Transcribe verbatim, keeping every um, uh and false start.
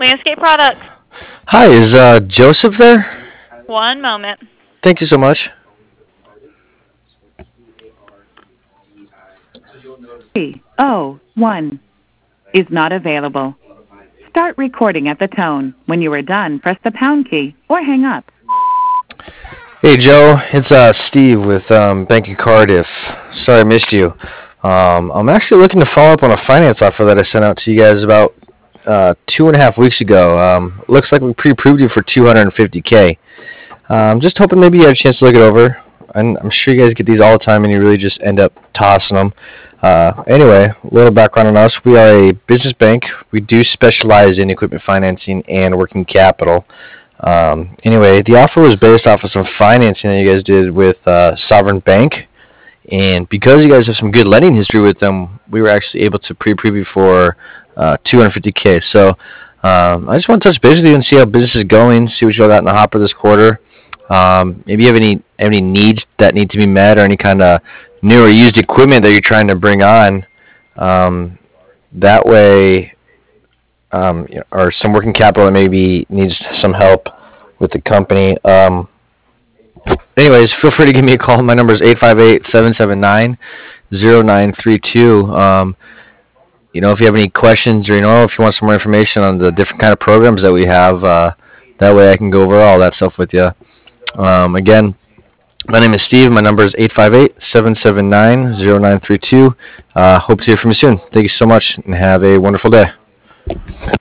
Landscape Products. Hi, is uh, Joseph there? One moment. Thank you so much. three oh one is not available. Start recording at the tone. When you are done, press the pound key or hang up. Hey, Joe. It's uh, Steve with um, Bank of Cardiff. Sorry I missed you. Um, I'm actually looking to follow up on a finance offer that I sent out to you guys about uh, two and a half weeks ago. Um, looks like we pre-approved you for two hundred fifty K. Um, just hoping maybe you had a chance to look it over. And I'm sure you guys get these all the time and you really just end up tossing them. Uh, anyway, a little background on us. We are a business bank. We do specialize in equipment financing and working capital. Um, anyway, the offer was based off of some financing that you guys did with uh, Sovereign Bank. And because you guys have some good lending history with them, we were actually able to pre-preview for uh, two hundred fifty K. So um, I just want to touch base with you and see how business is going, see what you all got in the hopper this quarter. Um, maybe you have any any needs that need to be met, or any kind of new or used equipment that you're trying to bring on. Um, that way, um, you know, or some working capital that maybe needs some help with the company. Um, anyways, feel free to give me a call. My number is eight five eight, seven seven nine, zero nine three two. Um, you know, if you have any questions, or you know, if you want some more information on the different kind of programs that we have, uh, that way I can go over all that stuff with you. Um, again, my name is Steve. My number is eight five eight, seven seven nine, zero nine three two. Uh, hope to hear from you soon. Thank you so much, and have a wonderful day.